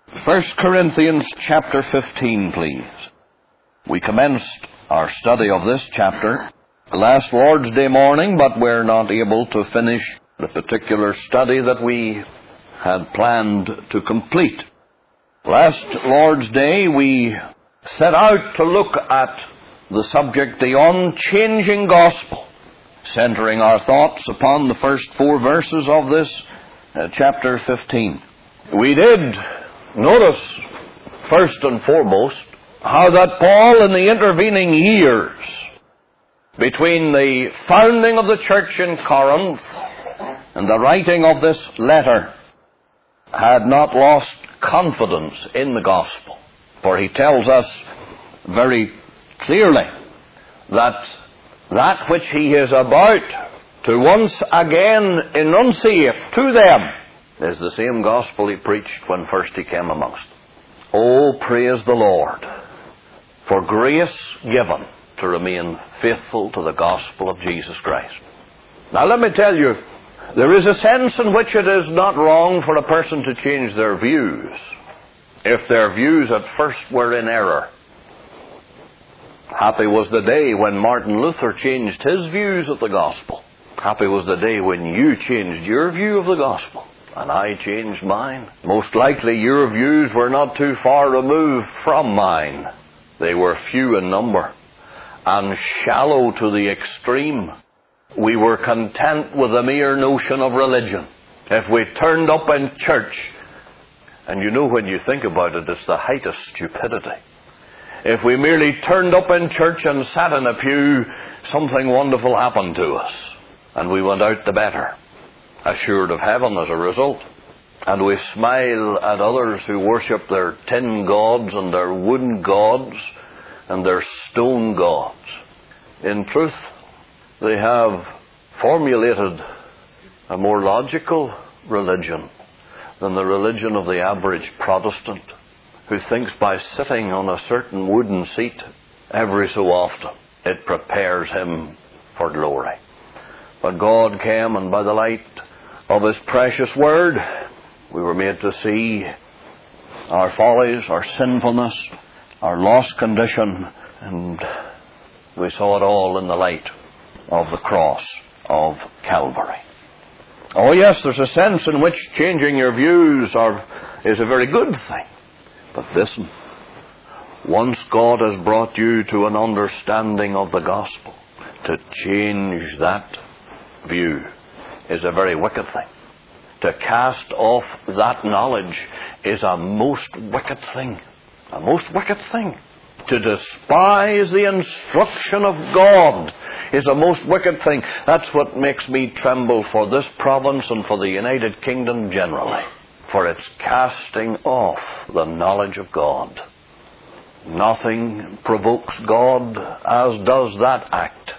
1 Corinthians chapter 15, please. We commenced our study of this chapter last Lord's Day morning, but we're not able to finish the particular study that we had planned to complete. Last Lord's Day, we set out to look at the subject, the unchanging gospel, centering our thoughts upon the first 4 verses of this chapter 15. We did notice, first and foremost, how that Paul, in the intervening years between the founding of the church in Corinth and the writing of this letter, had not lost confidence in the gospel. For he tells us very clearly that which he is about to once again enunciate to them is the same gospel he preached when first he came amongst them. Oh, praise the Lord for grace given to remain faithful to the gospel of Jesus Christ. Now let me tell you, there is a sense in which it is not wrong for a person to change their views if their views at first were in error. Happy was the day when Martin Luther changed his views of the gospel. Happy was the day when you changed your view of the gospel, and I changed mine. Most likely your views were not too far removed from mine. They were few in number and shallow to the extreme. We were content with a mere notion of religion. If we turned up in church, and you know when you think about it, it's the height of stupidity. If we merely turned up in church and sat in a pew, something wonderful happened to us, and we went out the better, assured of heaven as a result. And we smile at others who worship their tin gods and their wooden gods and their stone gods. In truth, they have formulated a more logical religion than the religion of the average Protestant, who thinks by sitting on a certain wooden seat every so often, it prepares him for glory. But God came, and by the light of His precious Word, we were made to see our follies, our sinfulness, our lost condition, and we saw it all in the light of the cross of Calvary. Oh yes, there's a sense in which changing your views is a very good thing. But listen, once God has brought you to an understanding of the gospel, to change that view is a very wicked thing. To cast off that knowledge is a most wicked thing. A most wicked thing. To despise the instruction of God is a most wicked thing. That's what makes me tremble for this province and for the United Kingdom generally. For it's casting off the knowledge of God. Nothing provokes God as does that act.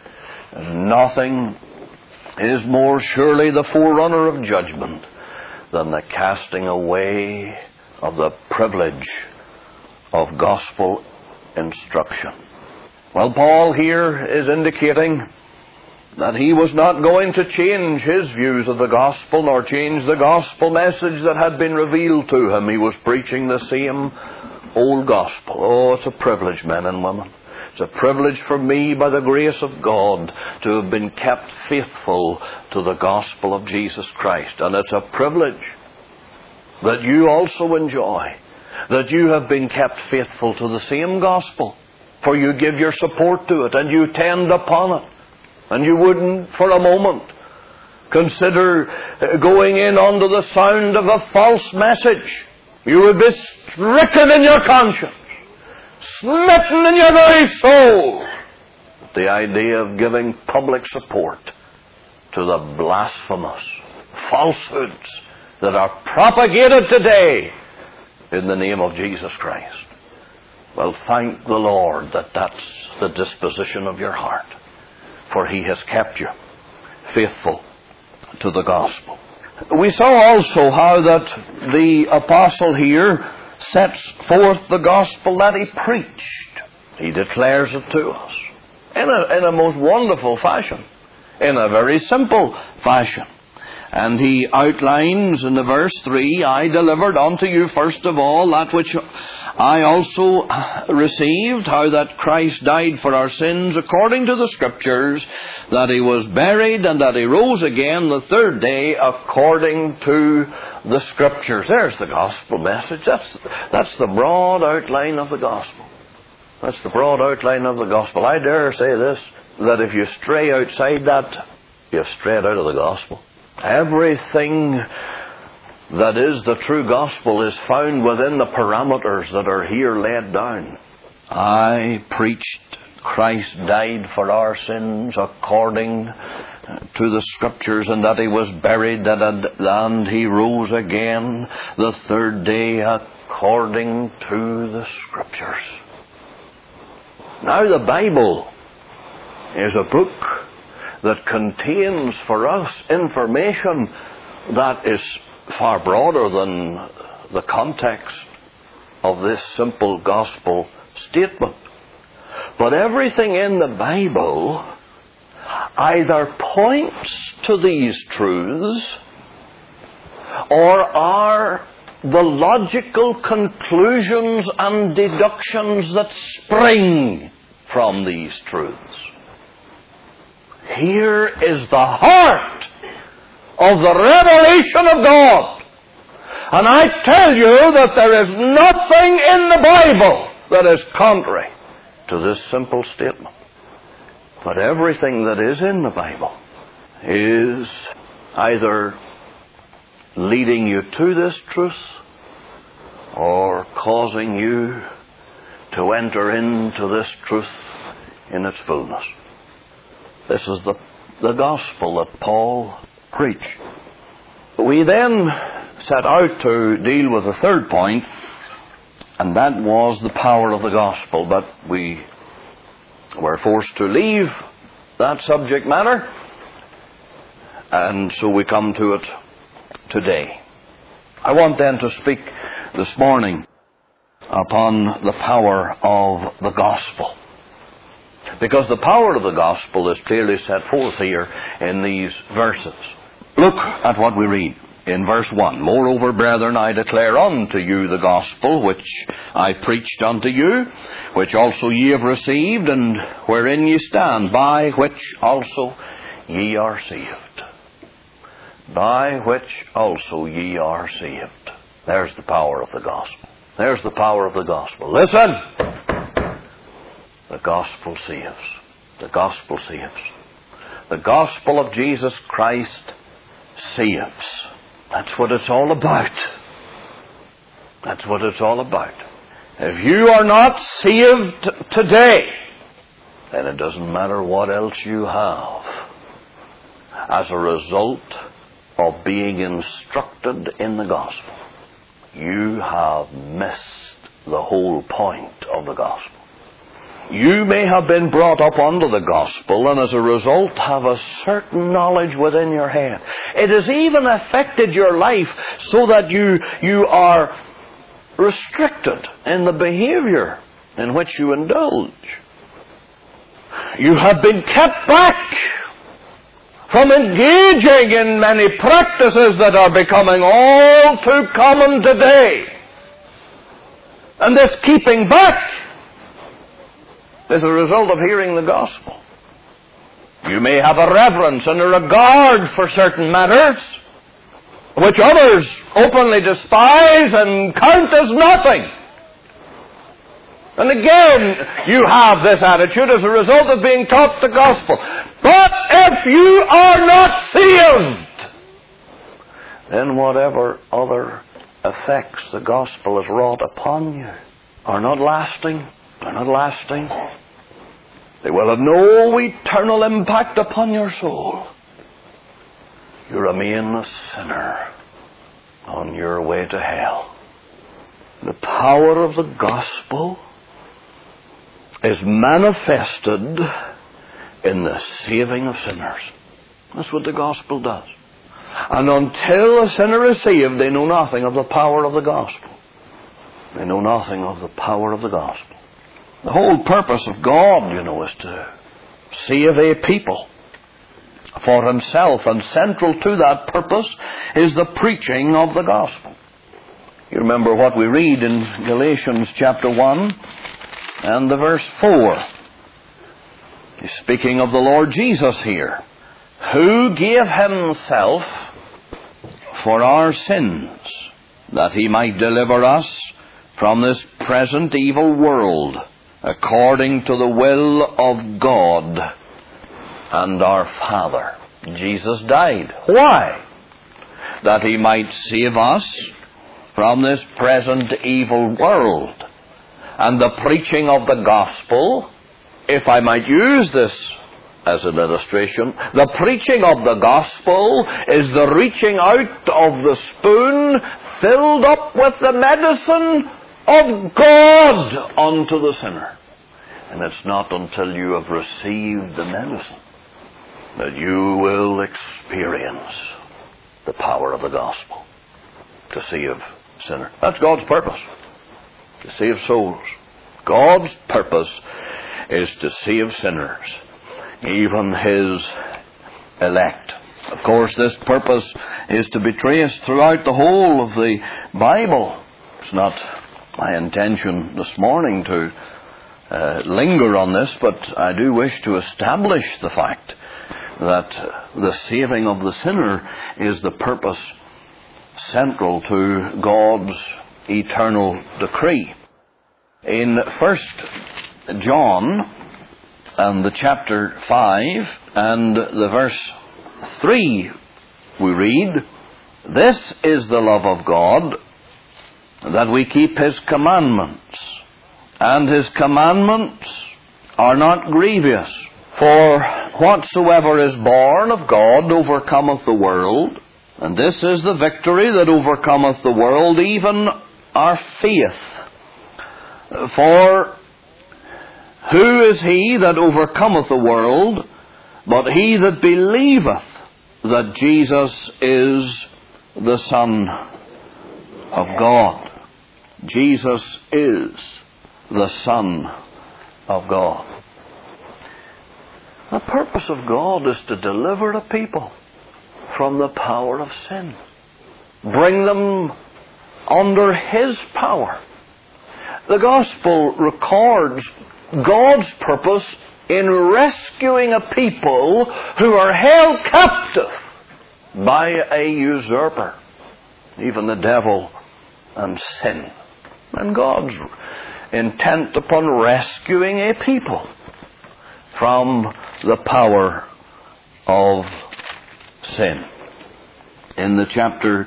Nothing is more surely the forerunner of judgment than the casting away of the privilege of gospel instruction. Well, Paul here is indicating that he was not going to change his views of the gospel nor change the gospel message that had been revealed to him. He was preaching the same old gospel. Oh, it's a privilege, men and women. It's a privilege for me, by the grace of God, to have been kept faithful to the gospel of Jesus Christ. And it's a privilege that you also enjoy, that you have been kept faithful to the same gospel. For you give your support to it, and you tend upon it. And you wouldn't for a moment consider going in under the sound of a false message. You would be stricken in your conscience, smitten in your very soul, with the idea of giving public support to the blasphemous falsehoods that are propagated today in the name of Jesus Christ. Well, thank the Lord that that's the disposition of your heart, for He has kept you faithful to the gospel. We saw also how that the apostle here sets forth the gospel that he preached. He declares it to us in a most wonderful fashion, in a very simple fashion. And he outlines in the verse 3, I delivered unto you first of all that which I also received, how that Christ died for our sins according to the Scriptures, that he was buried, and that he rose again the third day according to the Scriptures. There's the gospel message. That's the broad outline of the gospel. That's the broad outline of the gospel. I dare say this, that if you stray outside that, you've strayed out of the gospel. Everything that is the true gospel is found within the parameters that are here laid down. I preached Christ died for our sins according to the Scriptures, and that he was buried, and he rose again the third day according to the Scriptures. Now the Bible is a book that contains for us information that is far broader than the context of this simple gospel statement. But everything in the Bible either points to these truths or are the logical conclusions and deductions that spring from these truths. Here is the heart of the revelation of God. And I tell you that there is nothing in the Bible that is contrary to this simple statement. But everything that is in the Bible is either leading you to this truth or causing you to enter into this truth in its fullness. This is the gospel that Paul preached. We then set out to deal with the third point, and that was the power of the gospel. But we were forced to leave that subject matter, and so we come to it today. I want then to speak this morning upon the power of the gospel, because the power of the gospel is clearly set forth here in these verses. Look at what we read in verse 1. Moreover, brethren, I declare unto you the gospel which I preached unto you, which also ye have received, and wherein ye stand, by which also ye are saved. By which also ye are saved. There's the power of the gospel. There's the power of the gospel. Listen! The gospel saves. The gospel saves. The gospel of Jesus Christ saves. That's what it's all about. That's what it's all about. If you are not saved today, then it doesn't matter what else you have. As a result of being instructed in the gospel, you have missed the whole point of the gospel. You may have been brought up under the gospel and as a result have a certain knowledge within your head. It has even affected your life so that you are restricted in the behavior in which you indulge. You have been kept back from engaging in many practices that are becoming all too common today. And this keeping back is a result of hearing the gospel. You may have a reverence and a regard for certain matters, which others openly despise and count as nothing. And again, you have this attitude as a result of being taught the gospel. But if you are not saved, then whatever other effects the gospel has wrought upon you are not lasting. They're not lasting. They will have no eternal impact upon your soul. You remain a sinner on your way to hell. The power of the gospel is manifested in the saving of sinners. That's what the gospel does. And until a sinner is saved, they know nothing of the power of the gospel. They know nothing of the power of the gospel. The whole purpose of God, is to save a people. for himself, and central to that purpose is the preaching of the gospel. You remember what we read in Galatians chapter 1 and the verse 4. He's speaking of the Lord Jesus here, who gave himself for our sins, that he might deliver us from this present evil world, according to the will of God and our Father. Jesus died. Why? That he might save us from this present evil world. And the preaching of the gospel, if I might use this as an illustration, the preaching of the gospel is the reaching out of the spoon filled up with the medicine of God unto the sinner. And it's not until you have received the medicine that you will experience the power of the gospel to save sinners. That's God's purpose, to save souls. God's purpose is to save sinners, even His elect. Of course, this purpose is to be traced throughout the whole of the Bible. It's not my intention this morning to linger on this, but I do wish to establish the fact that the saving of the sinner is the purpose central to God's eternal decree. In 1 John and the chapter 5 and the verse 3 we read, "This is the love of God, that we keep His commandments, and His commandments are not grievous. For whatsoever is born of God overcometh the world, and this is the victory that overcometh the world, even our faith. For who is he that overcometh the world, but he that believeth that Jesus is the Son of God?" Jesus is the Son of God. The purpose of God is to deliver the people from the power of sin. Bring them under His power. The Gospel records God's purpose in rescuing a people who are held captive by a usurper, even the devil and sin. And God's intent upon rescuing a people from the power of sin. In the chapter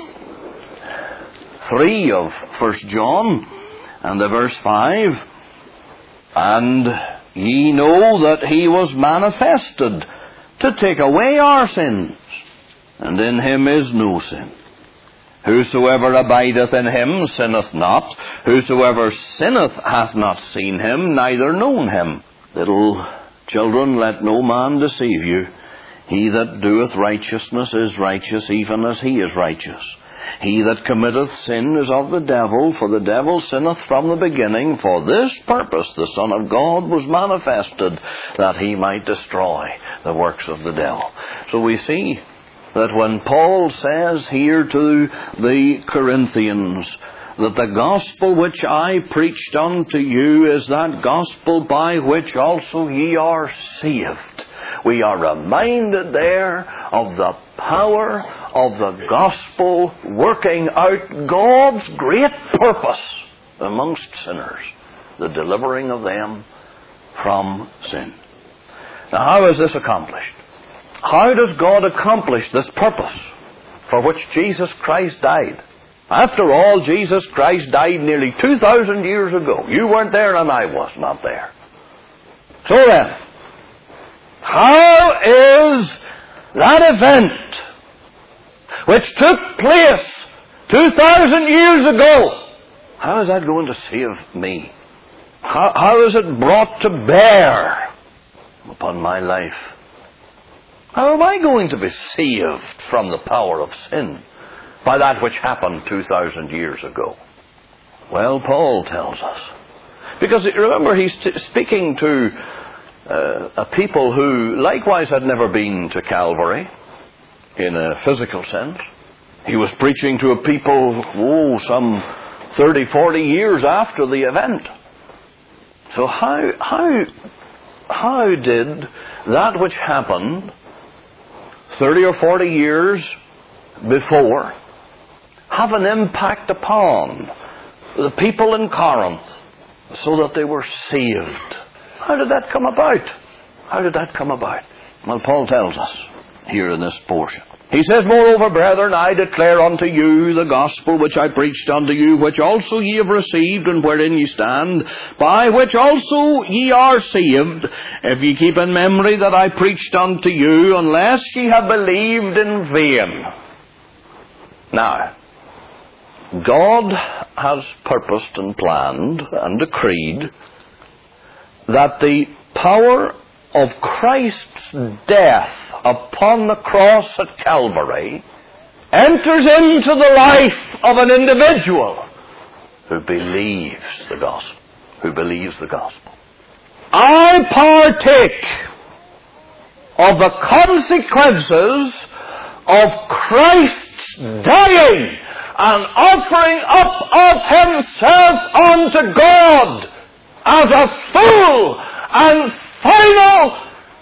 3 of 1 John and the verse 5, "And ye know that He was manifested to take away our sins, and in Him is no sin. Whosoever abideth in Him sinneth not. Whosoever sinneth hath not seen Him, neither known Him. Little children, let no man deceive you. He that doeth righteousness is righteous, even as He is righteous. He that committeth sin is of the devil, for the devil sinneth from the beginning. For this purpose the Son of God was manifested, that He might destroy the works of the devil." So we see that when Paul says here to the Corinthians that the gospel which I preached unto you is that gospel by which also ye are saved, we are reminded there of the power of the gospel working out God's great purpose amongst sinners, the delivering of them from sin. Now, how is this accomplished? How does God accomplish this purpose for which Jesus Christ died? After all, Jesus Christ died nearly 2,000 years ago. You weren't there and I was not there. So then, how is that event which took place 2,000 years ago, how is that going to save me? How is it brought to bear upon my life? How am I going to be saved from the power of sin by that which happened 2,000 years ago? Well, Paul tells us. Because remember, he's speaking to a people who likewise had never been to Calvary in a physical sense. He was preaching to a people, some 30, 40 years after the event. So how did that which happened 30 or 40 years before have an impact upon the people in Corinth so that they were saved? How did that come about? How did that come about? Well, Paul tells us here in this portion. He says, "Moreover, brethren, I declare unto you the gospel which I preached unto you, which also ye have received, and wherein ye stand, by which also ye are saved, if ye keep in memory that I preached unto you, unless ye have believed in vain." Now, God has purposed and planned and decreed that the power of Christ's death upon the cross at Calvary enters into the life of an individual who believes the gospel. Who believes the gospel. I partake of the consequences of Christ's dying and offering up of himself unto God as a full and final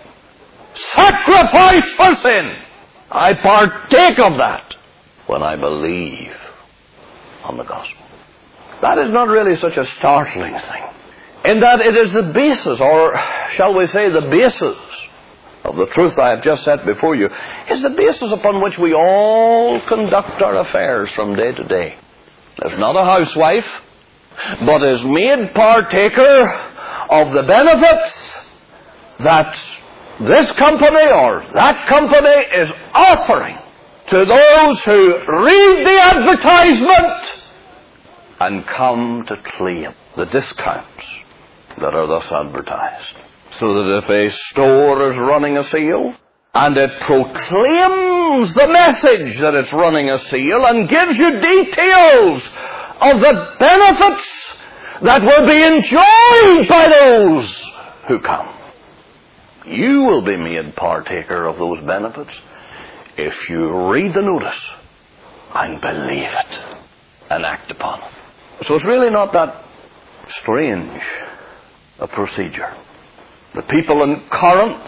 sacrifice for sin. I partake of that when I believe on the gospel. That is not really such a startling thing, in that it is the basis, or shall we say the basis, of the truth I have just set before you, is the basis upon which we all conduct our affairs from day to day. There's not a housewife but is made partaker of the benefits that this company or that company is offering to those who read the advertisement and come to claim the discounts that are thus advertised. So that if a store is running a sale and it proclaims the message that it's running a sale and gives you details of the benefits that will be enjoyed by those who come, you will be made partaker of those benefits if you read the notice and believe it and act upon it. So it's really not that strange a procedure. The people in Corinth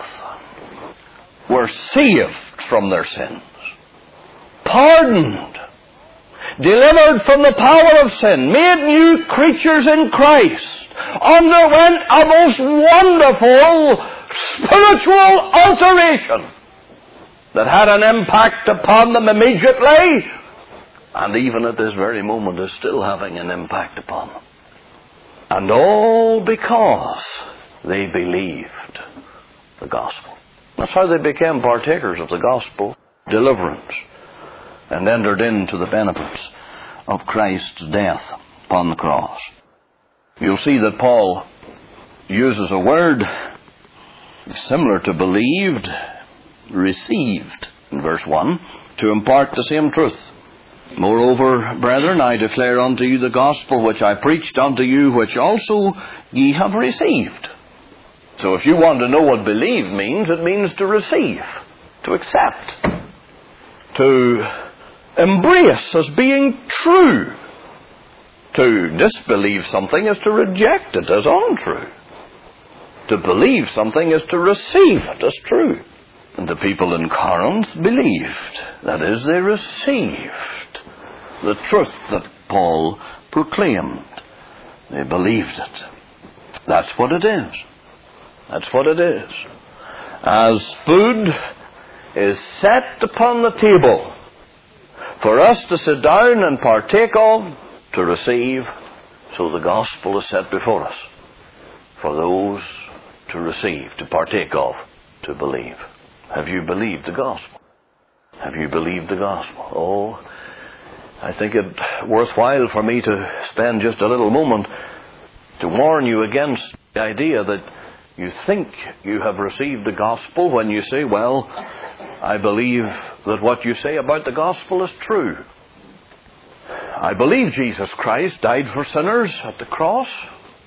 were saved from their sins, pardoned, delivered from the power of sin, made new creatures in Christ, underwent a most wonderful spiritual alteration that had an impact upon them immediately, and even at this very moment is still having an impact upon them. And all because they believed the gospel. That's how they became partakers of the gospel, deliverance, and entered into the benefits of Christ's death upon the cross. You'll see that Paul uses a word similar to believed, received, in verse 1, to impart the same truth. "Moreover, brethren, I declare unto you the gospel which I preached unto you, which also ye have received." So if you want to know what believe means, it means to receive, to accept, to embrace as being true. To disbelieve something is to reject it as untrue. To believe something is to receive it as true. And the people in Corinth believed. That is, they received the truth that Paul proclaimed. They believed it. That's what it is. That's what it is. As food is set upon the table for us to sit down and partake of, to receive, so the gospel is set before us for those to receive, to partake of, to believe. Have you believed the gospel? Have you believed the gospel? Oh, I think it worthwhile for me to spend just a little moment to warn you against the idea that you think you have received the gospel when you say, "Well, I believe that what you say about the gospel is true. I believe Jesus Christ died for sinners at the cross.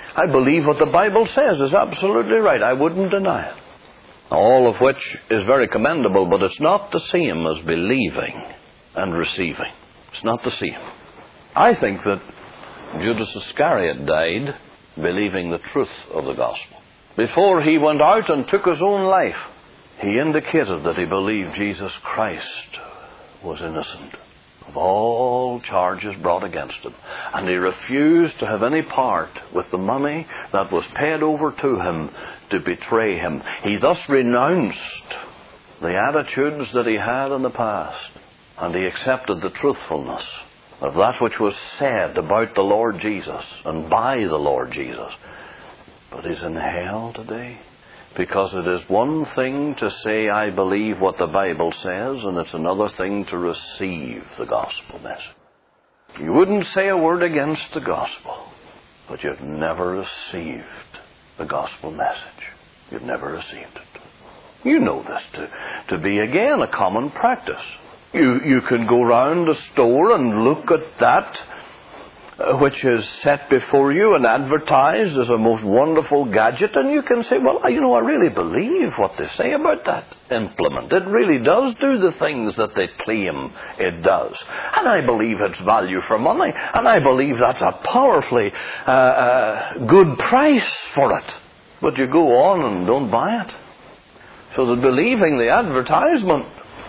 I believe what the Bible says is absolutely right. I wouldn't deny it. All of which is very commendable, but it's not the same as believing and receiving. It's not the same. I think that Judas Iscariot died believing the truth of the gospel. Before he went out and took his own life, he indicated that he believed Jesus Christ was innocent of all charges brought against him. And he refused to have any part with the money that was paid over to him to betray him. He thus renounced the attitudes that he had in the past, and he accepted the truthfulness of that which was said about the Lord Jesus and by the Lord Jesus. But he's in hell today, because it is one thing to say, I believe what the Bible says, and it's another thing to receive the gospel message. You wouldn't say a word against the gospel, but you've never received the gospel message. You've never received it. You know this to be, again, a common practice. You can go round the store and look at that which is set before you and advertised as a most wonderful gadget, and you can say, well, I really believe what they say about that implement. It really does do the things that they claim it does. And I believe it's value for money, and I believe that's a powerfully good price for it. But you go on and don't buy it. So that believing the advertisement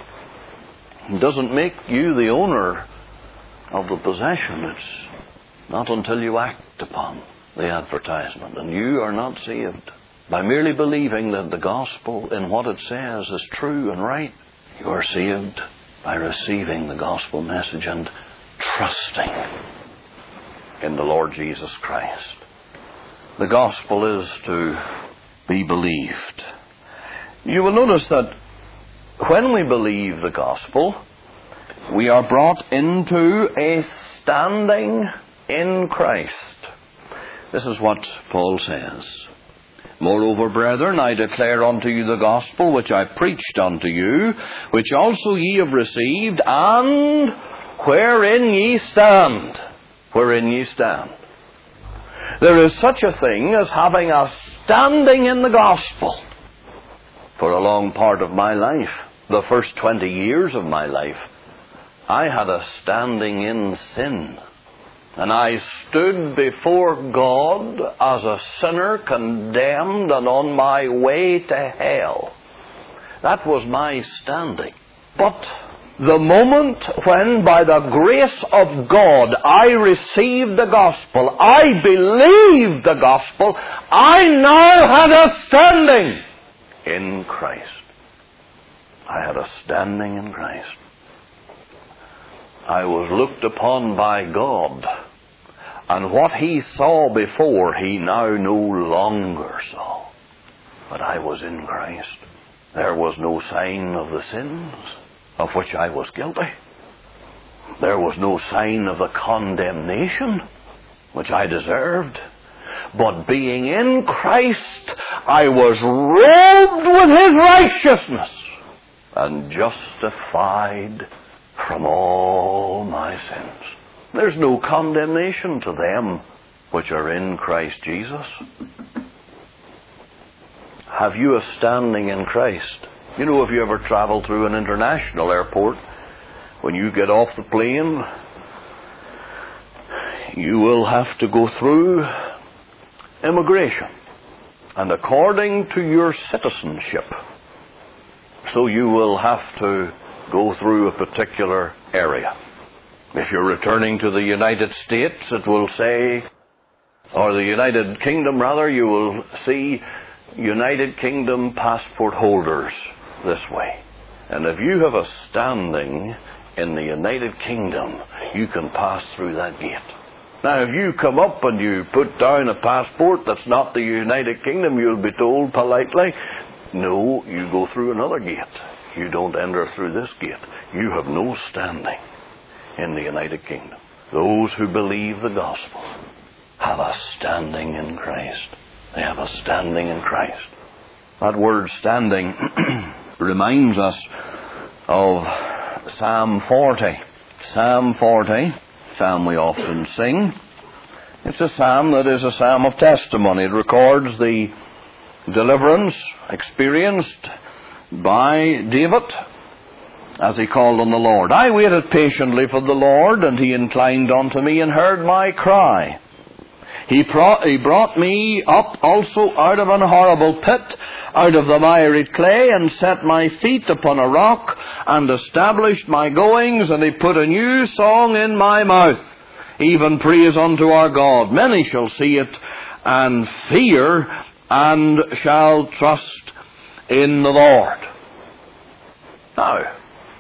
doesn't make you the owner of the possession. It's not until you act upon the advertisement. And you are not saved by merely believing that the gospel in what it says is true and right. You are saved by receiving the gospel message and trusting in the Lord Jesus Christ. The gospel is to be believed. You will notice that when we believe the gospel, we are brought into a standing in Christ. This is what Paul says. Moreover, brethren, I declare unto you the gospel which I preached unto you, which also ye have received, and wherein ye stand. Wherein ye stand. There is such a thing as having a standing in the gospel. For a long part of my life, the first 20 years of my life, I had a standing in sin. And I stood before God as a sinner, condemned and on my way to hell. That was my standing. But the moment when, by the grace of God, I received the gospel, I believed the gospel, I now had a standing in Christ. I had a standing in Christ. I was looked upon by God, and what He saw before, He now no longer saw. But I was in Christ. There was no sign of the sins of which I was guilty. There was no sign of the condemnation which I deserved. But being in Christ, I was robed with His righteousness and justified from all my sins. There's no condemnation to them which are in Christ Jesus. Have you a standing in Christ? You know, if you ever travel through an international airport, when you get off the plane, you will have to go through immigration. And according to your citizenship, so you will have to go through a particular area. If you're returning to the United States, it will say, or the United Kingdom rather, you will see United Kingdom passport holders this way. And if you have a standing in the United Kingdom, you can pass through that gate. Now, if you come up and you put down a passport that's not the United Kingdom, you'll be told politely, no, you go through another gate. You don't enter through this gate. You have no standing in the United Kingdom. Those who believe the gospel have a standing in Christ. They have a standing in Christ. That word standing reminds us of Psalm 40. Psalm 40, psalm we often sing. It's a psalm that is a psalm of testimony. It records the deliverance experienced by David as he called on the Lord. I waited patiently for the Lord, and he inclined unto me and heard my cry. He brought me up also out of an horrible pit, out of the miry clay, and set my feet upon a rock, and established my goings, and he put a new song in my mouth, even praise unto our God. Many shall see it, and fear, and shall trust in the Lord. Now,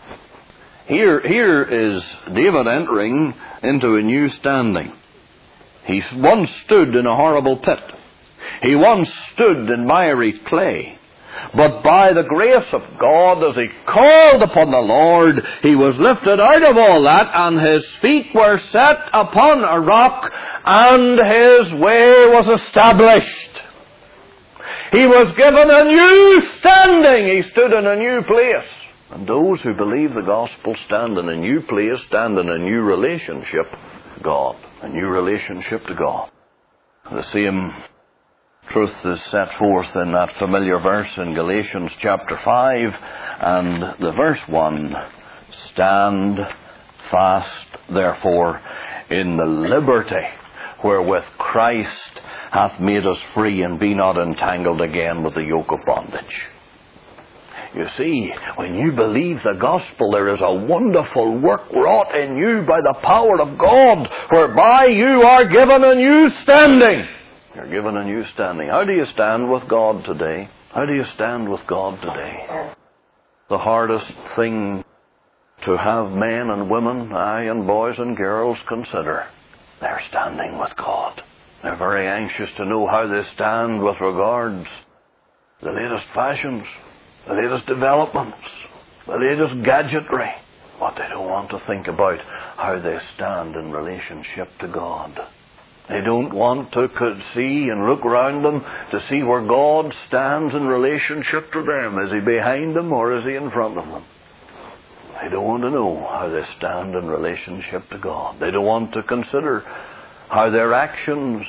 here is David entering into a new standing. He once stood in a horrible pit. He once stood in miry clay. But by the grace of God, as he called upon the Lord, he was lifted out of all that, and his feet were set upon a rock, and his way was established. He was given a new standing. He stood in a new place. And those who believe the gospel stand in a new place, stand in a new relationship to God. A new relationship to God. The same truth is set forth in that familiar verse in Galatians chapter 5 and the verse 1. Stand fast, therefore, in the liberty wherewith Christ hath made us free, and be not entangled again with the yoke of bondage. You see, when you believe the gospel, there is a wonderful work wrought in you by the power of God, whereby you are given a new standing. You're given a new standing. How do you stand with God today? How do you stand with God today? The hardest thing to have men and women, aye, and boys and girls consider. They're standing with God. They're very anxious to know how they stand with regards to the latest fashions, the latest developments, the latest gadgetry. But they don't want to think about how they stand in relationship to God. They don't want to see and look around them to see where God stands in relationship to them. Is he behind them or is he in front of them? They don't want to know how they stand in relationship to God. They don't want to consider how their actions,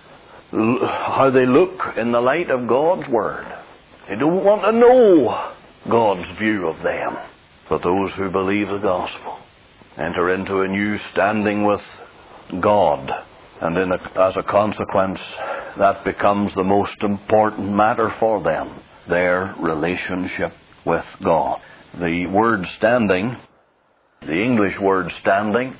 how they look in the light of God's Word. They don't want to know God's view of them. But those who believe the gospel enter into a new standing with God. And as a consequence, that becomes the most important matter for them, their relationship with God. The word standing, the English word standing,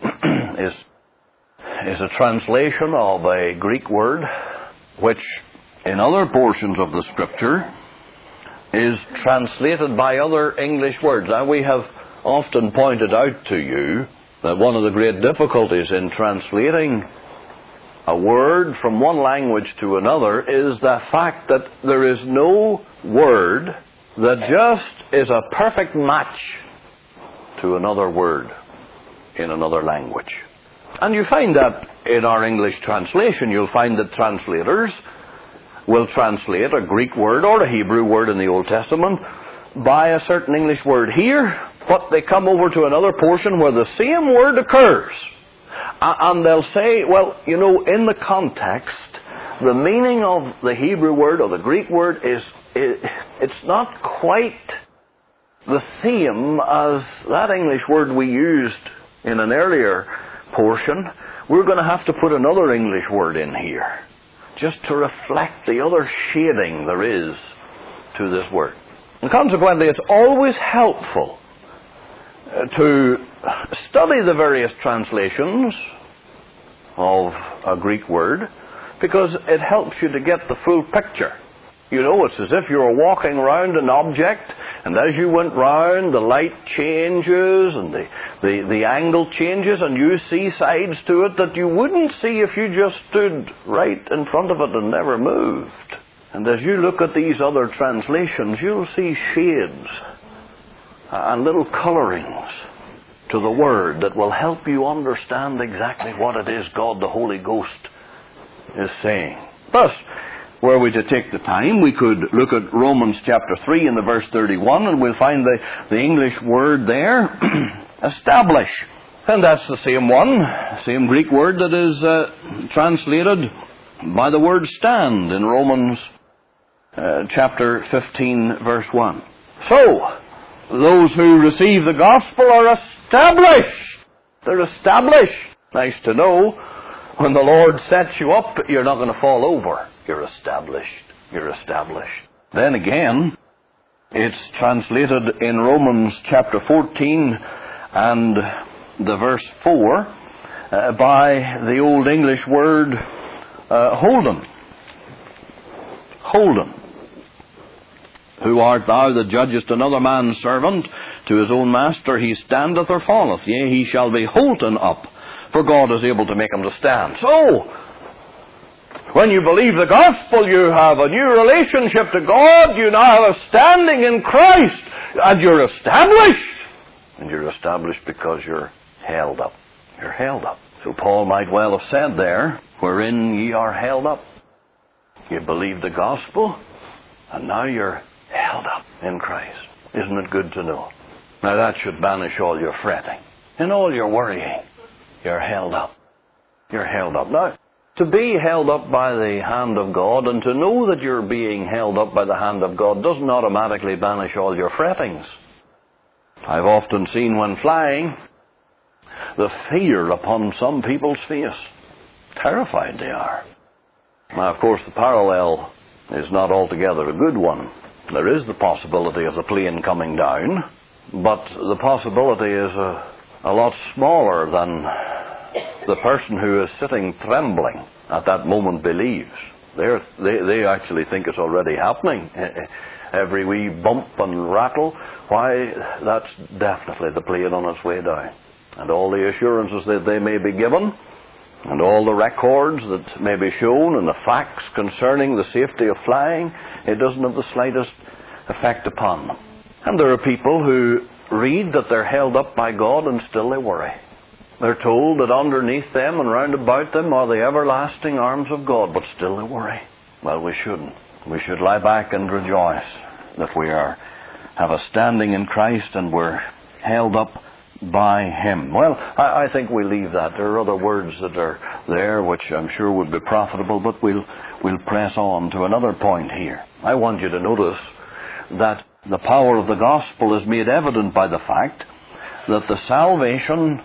is a translation of a Greek word which in other portions of the Scripture is translated by other English words. Now, we have often pointed out to you that one of the great difficulties in translating a word from one language to another is the fact that there is no word that just is a perfect match to another word in another language. And you find that in our English translation. You'll find that translators will translate a Greek word or a Hebrew word in the Old Testament by a certain English word here, but they come over to another portion where the same word occurs. And they'll say, well, you know, in the context, the meaning of the Hebrew word or the Greek word it's not quite the same as that English word we used in an earlier portion. We're going to have to put another English word in here, just to reflect the other shading there is to this word. And consequently, it's always helpful to study the various translations of a Greek word, because it helps you to get the full picture. You know, it's as if you were walking around an object, and as you went round, the light changes, and the angle changes, and you see sides to it that you wouldn't see if you just stood right in front of it and never moved. And as you look at these other translations, you'll see shades and little colorings to the Word that will help you understand exactly what it is God the Holy Ghost is saying. Thus, were we to take the time, we could look at Romans chapter 3 and the verse 31, and we'll find the English word there, establish. And that's the same one, same Greek word that is translated by the word stand in Romans chapter 15, verse 1. So, those who receive the gospel are established. They're established. Nice to know. When the Lord sets you up, you're not going to fall over. You're established. You're established. Then again, it's translated in Romans chapter 14 and the verse 4 by the Old English word holden. Holden. Who art thou that judgest another man's servant? To his own master he standeth or falleth. Yea, he shall be holden up, for God is able to make him to stand. So, when you believe the gospel, you have a new relationship to God. You now have a standing in Christ. And you're established. And you're established because you're held up. You're held up. So Paul might well have said there, wherein ye are held up. You believe the gospel, and now you're held up in Christ. Isn't it good to know? Now that should banish all your fretting and all your worrying. You're held up. You're held up. Now, to be held up by the hand of God and to know that you're being held up by the hand of God doesn't automatically banish all your frettings. I've often seen when flying the fear upon some people's face. Terrified they are. Now, of course, the parallel is not altogether a good one. There is the possibility of the plane coming down, but the possibility is a lot smaller than the person who is sitting trembling at that moment believes. They actually think it's already happening. Every wee bump and rattle, why, that's definitely the plane on its way down. And all the assurances that they may be given, and all the records that may be shown, and the facts concerning the safety of flying, it doesn't have the slightest effect upon them. And there are people who read that they're held up by God and still they worry. They're told that underneath them and round about them are the everlasting arms of God, but still they worry. Well, we shouldn't. We should lie back and rejoice that we have a standing in Christ and we're held up by Him. Well, I think we leave that. There are other words that are there which I'm sure would be profitable, but we'll press on to another point here. I want you to notice that the power of the gospel is made evident by the fact that the salvation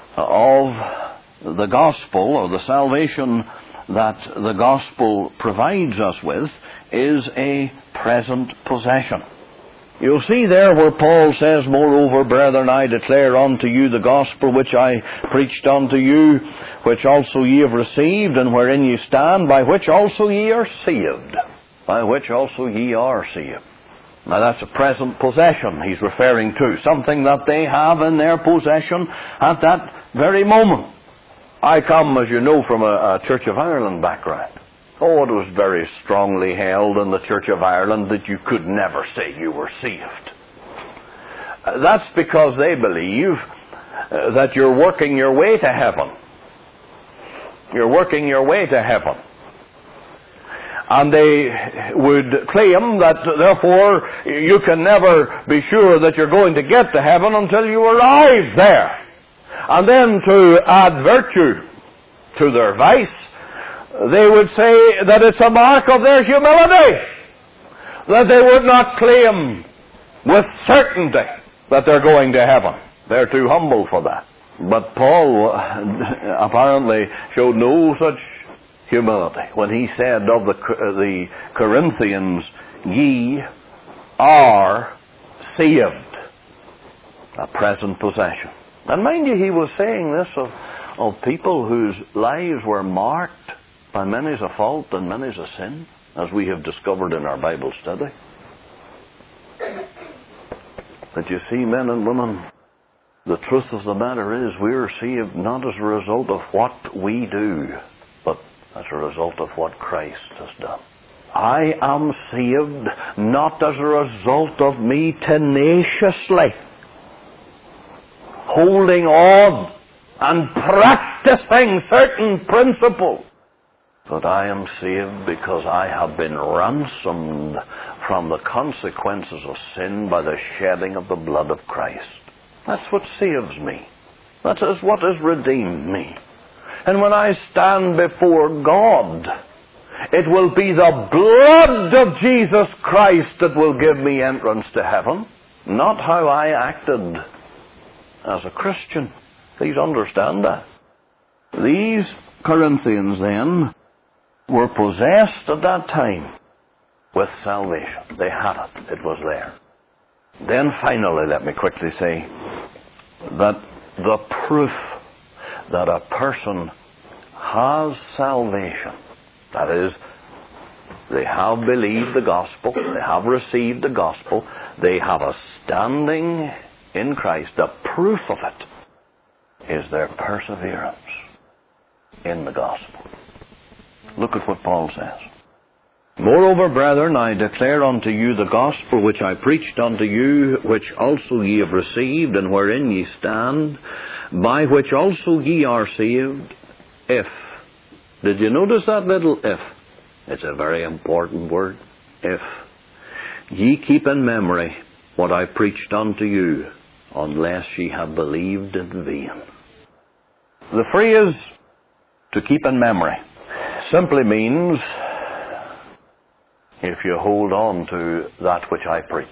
of the gospel, or the salvation that the gospel provides us with, is a present possession. You'll see there where Paul says, Moreover, brethren, I declare unto you the gospel which I preached unto you, which also ye have received, and wherein ye stand, by which also ye are saved. By which also ye are saved. Now that's a present possession he's referring to, something that they have in their possession at that very moment. I come, as you know, from a Church of Ireland background. Oh, it was very strongly held in the Church of Ireland that you could never say you were saved. That's because they believe that you're working your way to heaven. You're working your way to heaven. And they would claim that, therefore, you can never be sure that you're going to get to heaven until you arrive there. And then to add virtue to their vice, they would say that it's a mark of their humility, that they would not claim with certainty that they're going to heaven. They're too humble for that. But Paul apparently showed no such humility when he said of the Corinthians, ye are saved, a present possession. And mind you, he was saying this of people whose lives were marked by many's a fault and many's a sin, as we have discovered in our Bible study. But you see, men and women, the truth of the matter is we're saved not as a result of what we do, but as a result of what Christ has done. I am saved not as a result of me tenaciously holding on and practicing certain principles, but I am saved because I have been ransomed from the consequences of sin by the shedding of the blood of Christ. That's what saves me. That is what has redeemed me. And when I stand before God, it will be the blood of Jesus Christ that will give me entrance to heaven, not how I acted as a Christian. Please understand that. These Corinthians then were possessed at that time with salvation. They had it. It was there. Then finally, let me quickly say that the proof that a person has salvation, that is, they have believed the gospel, they have received the gospel, they have a standing in Christ, the proof of it is their perseverance in the gospel. Look at what Paul says. Moreover, brethren, I declare unto you the gospel which I preached unto you, which also ye have received, and wherein ye stand, by which also ye are saved, if. Did you notice that little if? It's a very important word. If ye keep in memory what I preached unto you, unless ye have believed in vain. The phrase, to keep in memory, simply means if you hold on to that which I preached.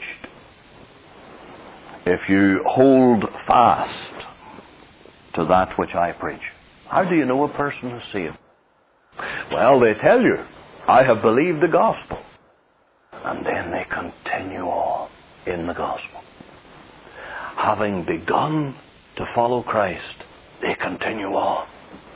If you hold fast to that which I preach. How do you know a person is saved? Well, they tell you, I have believed the gospel. And then they continue on in the gospel. Having begun to follow Christ, they continue on.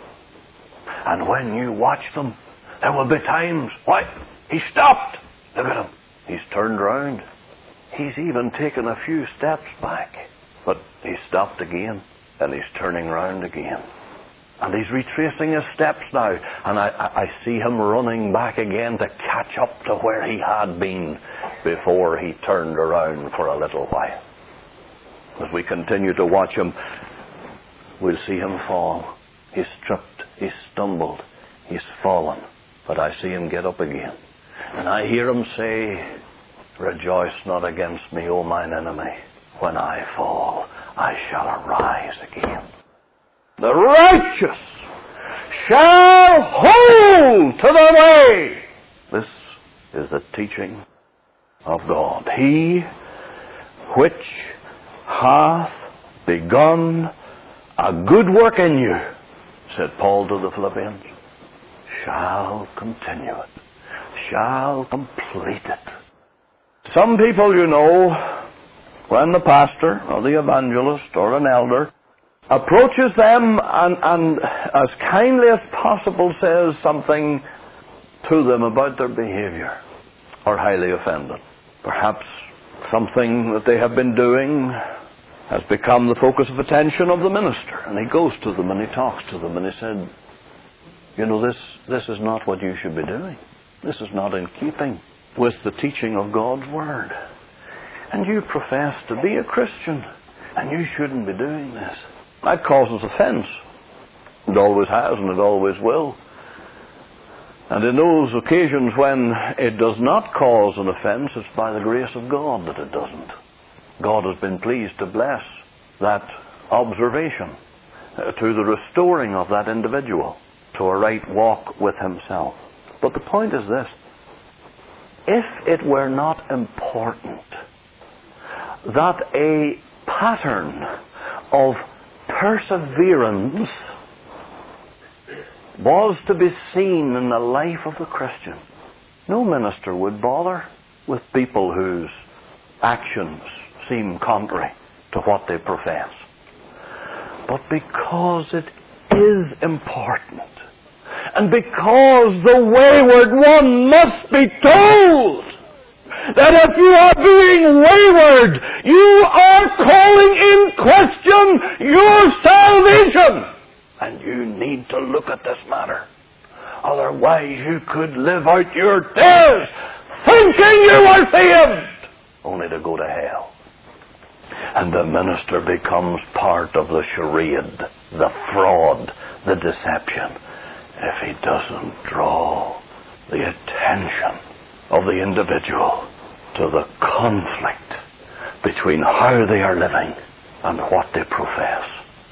And when you watch them, there will be times, why, he stopped. Look at him. He's turned round. He's even taken a few steps back. But he stopped again, and he's turning round again. And he's retracing his steps now. And I see him running back again to catch up to where he had been before he turned around for a little while. As we continue to watch him, we'll see him fall. He's tripped. He's stumbled. He's fallen. But I see him get up again. And I hear him say, rejoice not against me, O mine enemy. When I fall, I shall arise again. The righteous shall hold to the way. This is the teaching of God. He which hath begun a good work in you, said Paul to the Philippians, shall continue it, shall complete it. Some people, you know, when the pastor or the evangelist or an elder approaches them and as kindly as possible says something to them about their behavior, are highly offended. Perhaps something that they have been doing has become the focus of attention of the minister. And he goes to them and he talks to them and he said, you know, this is not what you should be doing. This is not in keeping with the teaching of God's Word. And you profess to be a Christian, and you shouldn't be doing this. That causes offense. It always has, and it always will. And in those occasions when it does not cause an offense, it's by the grace of God that it doesn't. God has been pleased to bless that observation to the restoring of that individual to a right walk with himself. But the point is this. If it were not important that a pattern of perseverance was to be seen in the life of the Christian, no minister would bother with people whose actions seem contrary to what they profess. But because it is important, and because the wayward one must be told that if you are being wayward, you are calling in question your salvation. And you need to look at this matter. Otherwise you could live out your days thinking you are saved, only to go to hell. And the minister becomes part of the charade, the fraud, the deception, if he doesn't draw the attention of the individual to the conflict between how they are living and what they profess.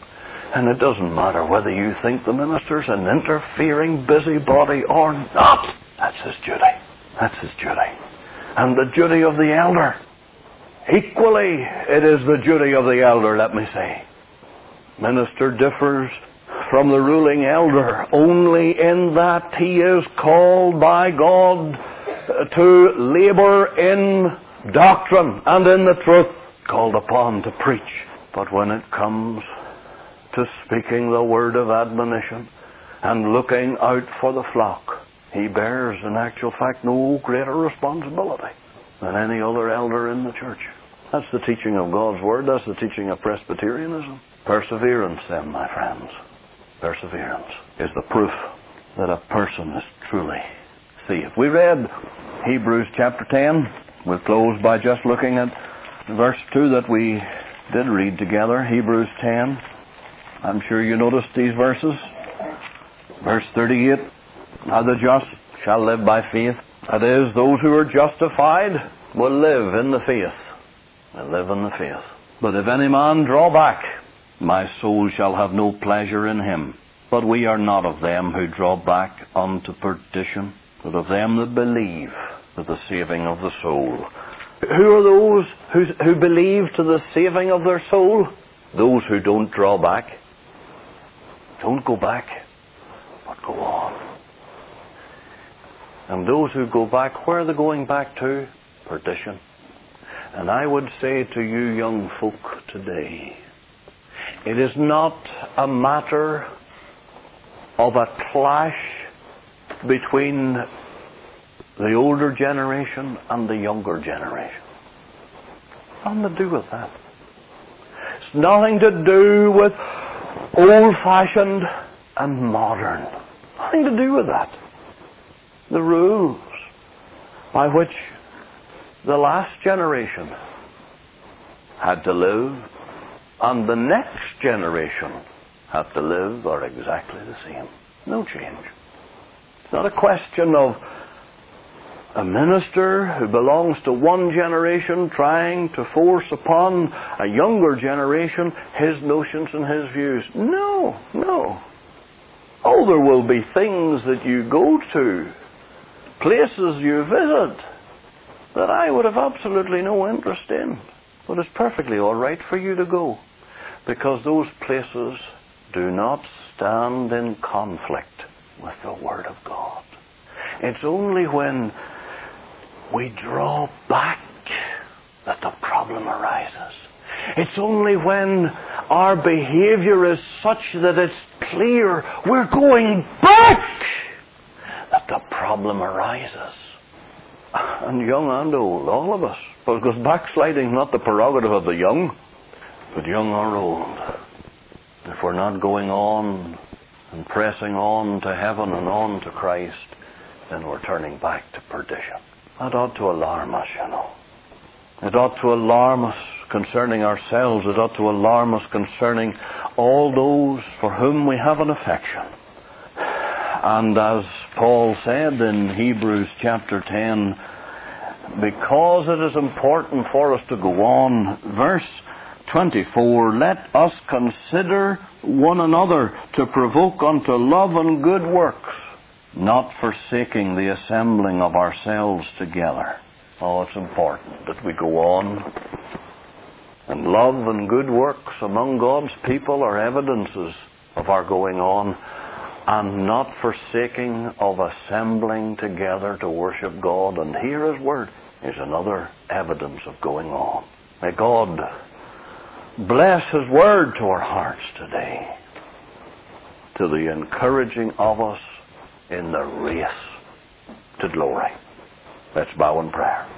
And it doesn't matter whether you think the minister's an interfering busybody or not. That's his duty. That's his duty. And the duty of the elder. Equally, it is the duty of the elder, let me say. Minister differs from the ruling elder only in that he is called by God to labor in doctrine and in the truth, called upon to preach. But when it comes to speaking the word of admonition and looking out for the flock, he bears, in actual fact, no greater responsibility than any other elder in the church. That's the teaching of God's Word. That's the teaching of Presbyterianism. Perseverance, then, my friends. Perseverance is the proof that a person is truly saved. We read Hebrews chapter 10. We'll close by just looking at verse 2 that we did read together. Hebrews 10. I'm sure you noticed these verses. Verse 38. Now the just shall live by faith. That is, those who are justified will live in the faith. Will live in the faith. But if any man draw back, my soul shall have no pleasure in him. But we are not of them who draw back unto perdition, but of them that believe to the saving of the soul. Who are those who believe to the saving of their soul? Those who don't draw back. Don't go back, but go on. And those who go back, where are they going back to? Perdition. And I would say to you young folk today, it is not a matter of a clash between the older generation and the younger generation. Nothing to do with that. It's nothing to do with old-fashioned and modern. Nothing to do with that. The rules by which the last generation had to live and the next generation had to live are exactly the same. No change. It's not a question of a minister who belongs to one generation trying to force upon a younger generation his notions and his views. No, no. Oh, there will be things that you go to, places you visit, that I would have absolutely no interest in. But it's perfectly all right for you to go, because those places do not stand in conflict with the Word of God. It's only when we draw back that the problem arises. It's only when our behavior is such that it's clear we're going back that the problem arises. And young and old, all of us. Because backsliding is not the prerogative of the young, but young or old. If we're not going on and pressing on to heaven and on to Christ, then we're turning back to perdition. That ought to alarm us, you know. It ought to alarm us concerning ourselves. It ought to alarm us concerning all those for whom we have an affection. And as Paul said in Hebrews chapter 10, because it is important for us to go on, verse 24, let us consider one another to provoke unto love and good works, not forsaking the assembling of ourselves together. Oh, it's important that we go on. And love and good works among God's people are evidences of our going on, and not forsaking of assembling together to worship God and hear His Word is another evidence of going on. May God bless His Word to our hearts today, to the encouraging of us in the race to glory. Let's bow in prayer.